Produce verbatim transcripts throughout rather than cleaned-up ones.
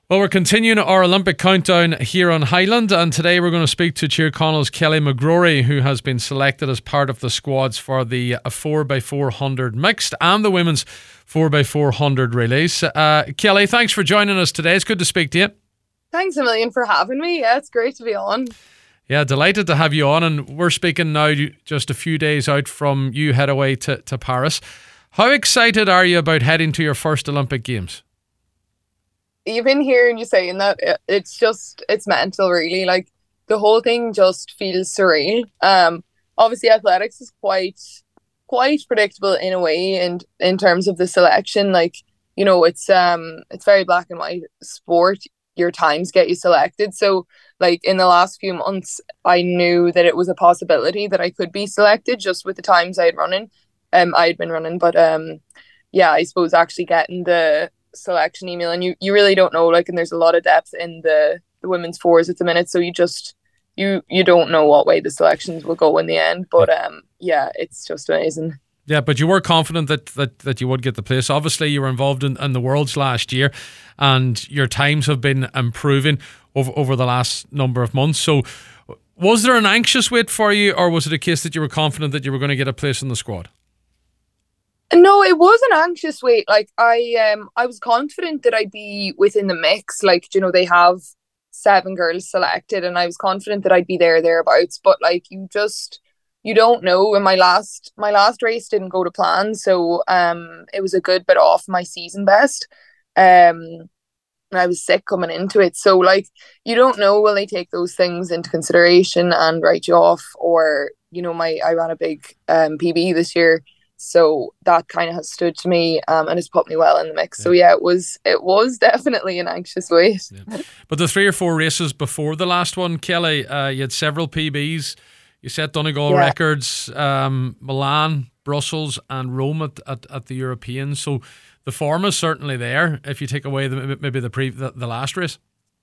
Well, we're continuing our Olympic countdown here on Highland, and today we're going to speak to Tír Connell's Kelly McGrory, who has been selected as part of the squads for the four by four hundred mixed and the women's four by four hundred relays. Uh, Kelly, thanks for joining us today. It's good to speak to you. Thanks a million for having me. Yeah, it's great to be on. Yeah, delighted to have you on, and we're speaking now just a few days out from you head away to, to Paris. How excited are you about heading to your first Olympic Games? Even hearing you saying that, it's just, it's mental, really. Like, the whole thing just feels surreal. Um, obviously, athletics is quite, quite predictable in a way, and in terms of the selection, like, you know, it's um, it's very black and white sport. Your times get you selected. So, like, in the last few months, I knew that it was a possibility that I could be selected just with the times I had running. Um, I had been running, but um, yeah, I suppose actually getting the selection email, and you you really don't know, like, and there's a lot of depth in the the women's fours at the minute, so you just you you don't know what way the selections will go in the end, but um yeah, it's just amazing. Yeah, but you were confident that that, that you would get the place. Obviously you were involved in, in the Worlds last year, and your times have been improving over, over the last number of months. So was there an anxious wait for you, or was it a case that you were confident that you were going to get a place in the squad? No, it was an anxious wait. Like, I um I was confident that I'd be within the mix. Like, you know, they have seven girls selected, and I was confident that I'd be there thereabouts. But like, you just you don't know. And my last my last race didn't go to plan, so um it was a good bit off my season best. Um and I was sick coming into it. So like, you don't know, will they take those things into consideration and write you off? Or, you know, my I ran a big um P B this year. So that kind of has stood to me, um, and has put me well in the mix. Yeah. So yeah, it was it was definitely an anxious wait. Yeah. But the three or four races before the last one, Kelly, uh, you had several P Bs. You set Donegal yeah. records, um, Milan, Brussels, and Rome at, at, at the Europeans. So the form is certainly there. If you take away the, maybe the pre the, the last race.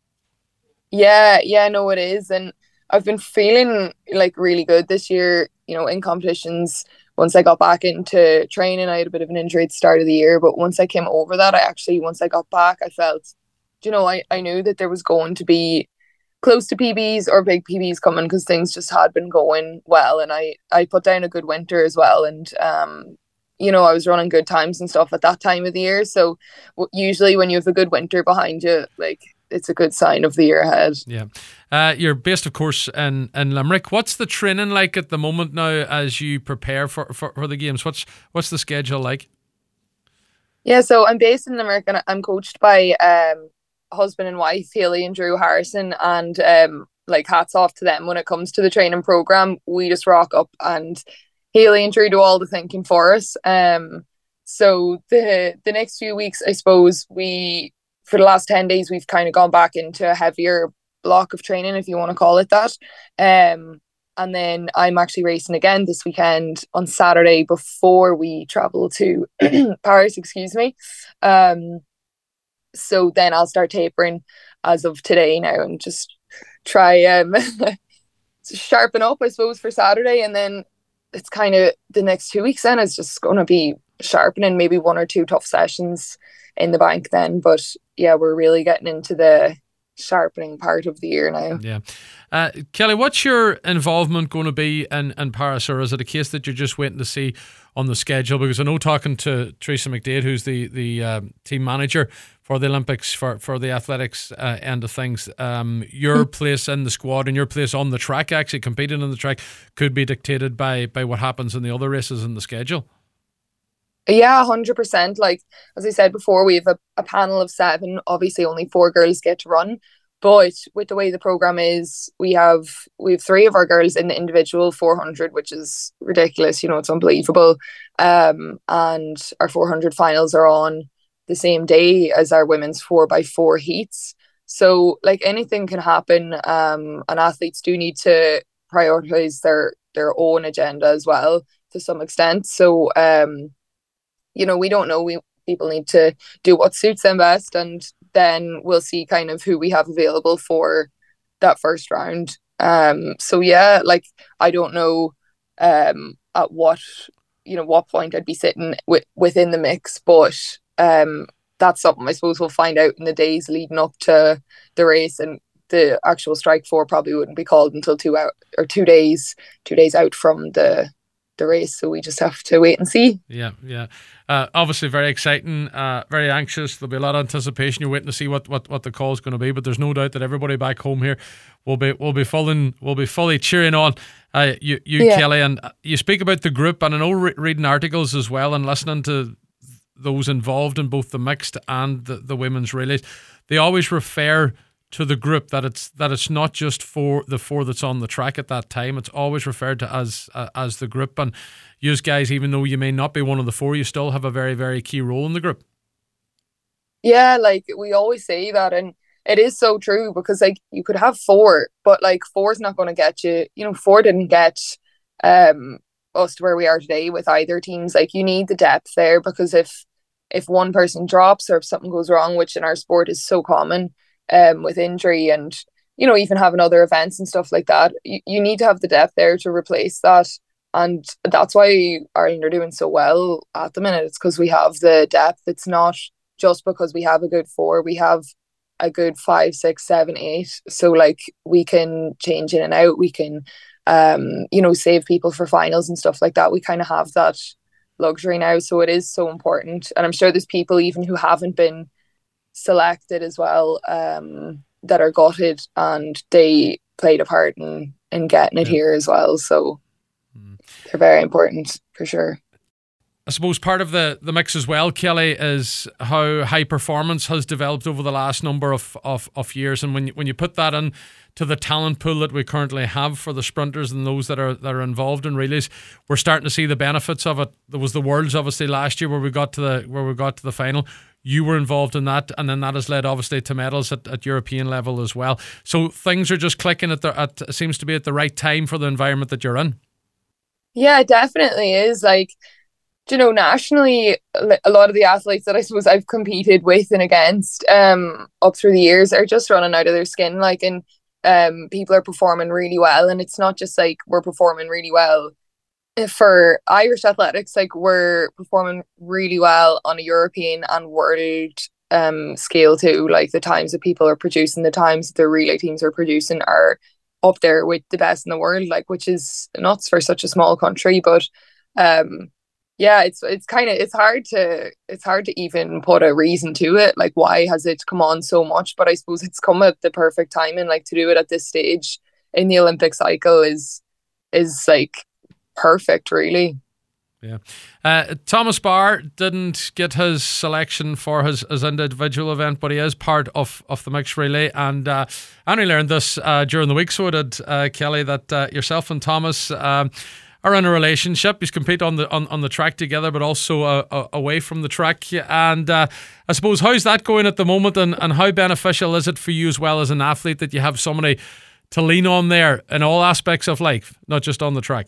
Yeah, yeah, no, it is, and I've been feeling like really good this year. You know, in competitions. Once I got back into training, I had a bit of an injury at the start of the year, but once I came over that, I actually, once I got back, I felt, you know, I, I knew that there was going to be close to P Bs or big P Bs coming, because things just had been going well, and I, I put down a good winter as well, and, um, you know, I was running good times and stuff at that time of the year, so usually when you have a good winter behind you, like, it's a good sign of the year ahead. Yeah. Uh, you're based, of course, in, in Limerick. What's the training like at the moment now as you prepare for, for, for the games? What's what's the schedule like? Yeah, so I'm based in Limerick, and I'm coached by um husband and wife, Haley and Drew Harrison, and um like, hats off to them when it comes to the training program. We just rock up, and Haley and Drew do all the thinking for us. Um, so the the next few weeks, I suppose we. For the last ten days, we've kind of gone back into a heavier block of training, if you want to call it that. Um, and then I'm actually racing again this weekend on Saturday before we travel to Paris, excuse me. Um, so then I'll start tapering as of today now, and just try um sharpen up, I suppose, for Saturday. And then it's kind of the next two weeks then is just going to be sharpening, maybe one or two tough sessions in the bank then, but yeah, we're really getting into the sharpening part of the year now. Yeah. Uh, Kelly, what's your involvement going to be in, in Paris, or is it a case that you're just waiting to see on the schedule? Because I know, talking to Teresa McDade, who's the, the uh, team manager for the Olympics, for, for the athletics uh, end of things, um, your place in the squad and your place on the track, actually competing on the track, could be dictated by, by what happens in the other races in the schedule. Yeah, one hundred percent. Like, as I said before, we have a, a panel of seven. Obviously, only four girls get to run. But with the way the program is, we have we have three of our girls in the individual four hundred, which is ridiculous. You know, it's unbelievable. Um, and our four hundred finals are on the same day as our women's four by four heats. So, like, anything can happen. Um, and athletes do need to prioritize their their own agenda as well, to some extent. So, um. You know, we don't know. We people need to do what suits them best, and then we'll see kind of who we have available for that first round. Um, so yeah, like, I don't know um at what you know what point I'd be sitting w- within the mix, but um that's something I suppose we'll find out in the days leading up to the race, and the actual strike four probably wouldn't be called until two out or two days, two days out from the the race. So we just have to wait and see. Yeah, yeah. Uh, obviously very exciting, uh, very anxious. There'll be a lot of anticipation. You're waiting to see what, what, what the call is going to be, but there's no doubt that everybody back home here will be will be fully will be fully cheering on uh, you, you yeah. Kelly. And you speak about the group, and I know re- reading articles as well and listening to those involved in both the mixed and the, the women's relays, they always refer to the group, that it's that it's not just for the four that's on the track at that time. It's always referred to as uh, as the group. And you guys, even though you may not be one of the four, you still have a very, very key role in the group. Yeah, like we always say that, and it is so true, because like you could have four, but like four's not going to get you, you know, four didn't get um us to where we are today with either teams. Like you need the depth there, because if if one person drops or if something goes wrong, which in our sport is so common, um with injury and, you know, even having other events and stuff like that, you, you need to have the depth there to replace that. And that's why Ireland are doing so well at the minute. It's because we have the depth. It's not just because we have a good four, we have a good five, six, seven, eight. So like we can change in and out. We can, um, you know, save people for finals and stuff like that. We kind of have that luxury now. So it is so important. And I'm sure there's people even who haven't been selected as well, um, that are gutted, and they played a part in, in getting it yeah. here as well. So mm. they're very important for sure. I suppose part of the, the mix as well, Kelly, is how high performance has developed over the last number of, of, of years. And when you, when you put that in to the talent pool that we currently have for the sprinters and those that are that are involved in relays, we're starting to see the benefits of it. There was the Worlds obviously last year where we got to the where we got to the final. You were involved in that, and then that has led obviously to medals at, at European level as well. So things are just clicking at the at seems to be at the right time for the environment that you're in. Yeah, it definitely is. Like, you know, nationally, a lot of the athletes that I suppose I've competed with and against um up through the years are just running out of their skin. Like, and um people are performing really well, and it's not just like we're performing really well for Irish athletics. Like we're performing really well on a European and world um scale too. Like the times that people are producing, the times that the relay teams are producing are up there with the best in the world. Like, which is nuts for such a small country, but um. Yeah, it's it's kind of it's hard to it's hard to even put a reason to it. Like, why has it come on so much? But I suppose it's come at the perfect time, and like to do it at this stage in the Olympic cycle is is like perfect, really. Yeah, uh, Thomas Barr didn't get his selection for his, his individual event, but he is part of, of the mixed relay, and uh, I only learned this uh, during the week. So did uh, Kelly, that uh, yourself and Thomas Um, are in a relationship. You compete on the on, on the track together, but also uh, uh, away from the track. And uh, I suppose, how's that going at the moment, and, and how beneficial is it for you as well as an athlete that you have somebody to lean on there in all aspects of life, not just on the track?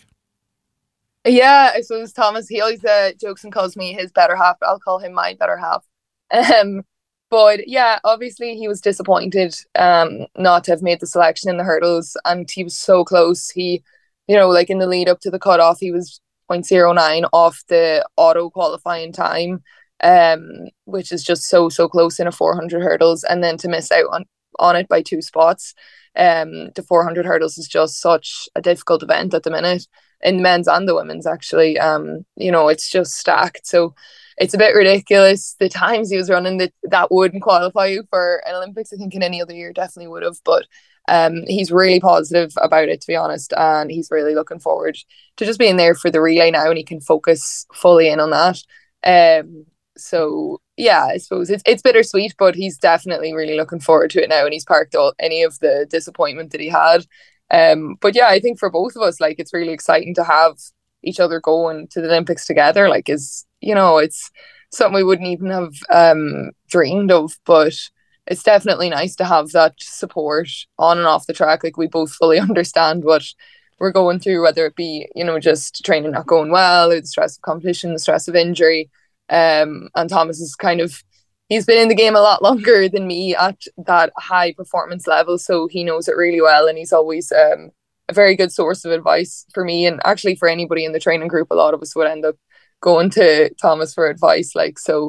Yeah, I suppose Thomas, he always uh, jokes and calls me his better half, but I'll call him my better half. Um, but yeah, obviously he was disappointed um, not to have made the selection in the hurdles, and he was so close. He You know, like in the lead up to the cutoff, he was zero point zero nine off the auto qualifying time, um, which is just so, so close in a four hundred hurdles. And then to miss out on, on it by two spots, um, the four hundred hurdles is just such a difficult event at the minute, in the men's and the women's, actually. Um, you know, it's just stacked. So it's a bit ridiculous. The times he was running, that, that wouldn't qualify you for an Olympics. I think in any other year definitely would have, but Um, he's really positive about it, to be honest, and he's really looking forward to just being there for the relay now, and he can focus fully in on that. Um, so yeah, I suppose it's it's bittersweet, but he's definitely really looking forward to it now, and he's parked all any of the disappointment that he had. Um, but yeah, I think for both of us, like, it's really exciting to have each other going to the Olympics together. Like, is you know, it's something we wouldn't even have um dreamed of, but it's definitely nice to have that support on and off the track. Like, we both fully understand what we're going through, whether it be, you know, just training not going well, or the stress of competition, the stress of injury. Um, and Thomas is kind of, he's been in the game a lot longer than me at that high performance level, so he knows it really well, and he's always um, a very good source of advice for me, and actually for anybody in the training group. A lot of us would end up going to Thomas for advice. Like, so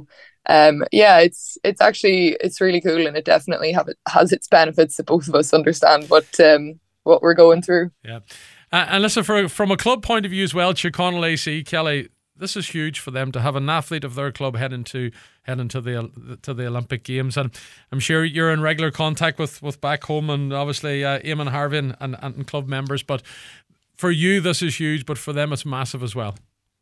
um, yeah, it's it's actually it's really cool, and it definitely have it has its benefits that both of us understand what um what we're going through. Yeah, uh, and listen, for, from a club point of view as well, Tyrconnell A C, Kelly, this is huge for them to have an athlete of their club heading to heading to the to the Olympic Games, and I'm sure you're in regular contact with, with back home and obviously uh, Eamon Harvey and, and, and club members. But for you, this is huge, but for them, it's massive as well.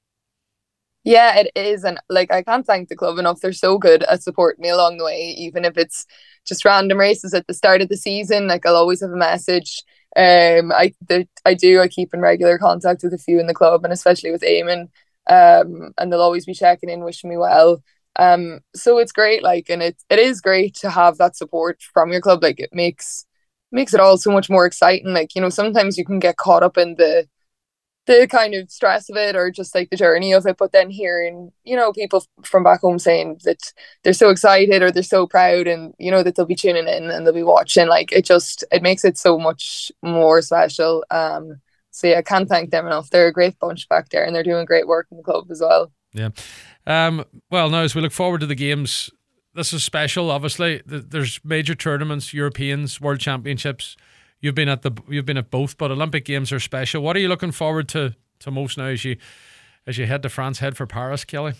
Yeah, it is. And like, I can't thank the club enough. They're so good at supporting me along the way, even if it's just random races at the start of the season. Like, I'll always have a message. Um, I the, I do. I keep in regular contact with a few in the club, and especially with Eamon. Um, and they'll always be checking in, wishing me well. Um, so it's great. Like, and it it is great to have that support from your club. Like, it makes makes it all so much more exciting. Like, you know, sometimes you can get caught up in the the kind of stress of it or just like the journey of it, but then hearing, you know, people from back home saying that they're so excited or they're so proud, and you know that they'll be tuning in and they'll be watching, like, it just it makes it so much more special. Um so yeah, I can't thank them enough. They're a great bunch back there, and they're doing great work in the club as well. Yeah. Um well, now as we look forward to the games, this is special. Obviously there's major tournaments, Europeans, World Championships. You've been at the you've been at both, but Olympic Games are special. What are you looking forward to to most now as you as you head to France, head for Paris, Kelly?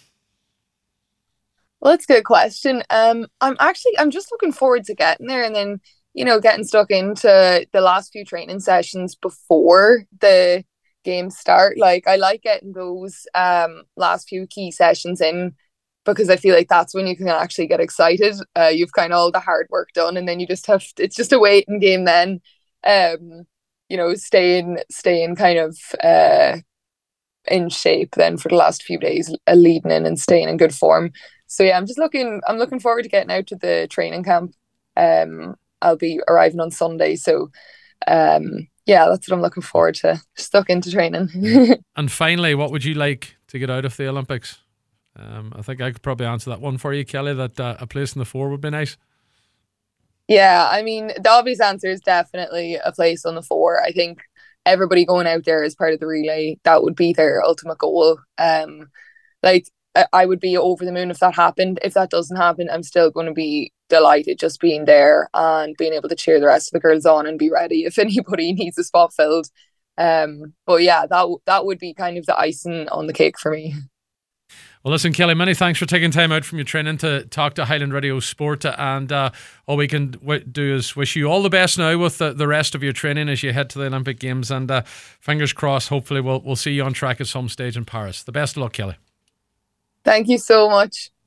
Well, that's a good question. Um, I'm actually I'm just looking forward to getting there, and then, you know, getting stuck into the last few training sessions before the games start. Like, I like getting those um last few key sessions in, because I feel like that's when you can actually get excited. Uh, you've kind of all the hard work done, and then you just have it's just a waiting game then. Um, you know, staying staying kind of uh in shape then for the last few days, uh, leading in and staying in good form. So yeah, I'm just looking I'm looking forward to getting out to the training camp. Um, I'll be arriving on Sunday, so um, yeah, that's what I'm looking forward to. Stuck into training. And finally, what would you like to get out of the Olympics? Um, I think I could probably answer that one for you, Kelly. That uh, a place in the four would be nice. Yeah, I mean, the obvious answer is definitely a place on the four. I think everybody going out there as part of the relay, that would be their ultimate goal. Um, like, I, I would be over the moon if that happened. If that doesn't happen, I'm still going to be delighted just being there and being able to cheer the rest of the girls on and be ready if anybody needs a spot filled. Um, but yeah, that that would be kind of the icing on the cake for me. Well, listen, Kelly, many thanks for taking time out from your training to talk to Highland Radio Sport. And uh, all we can w- do is wish you all the best now with the, the rest of your training as you head to the Olympic Games. And uh, fingers crossed, hopefully we'll, we'll see you on track at some stage in Paris. The best of luck, Kelly. Thank you so much.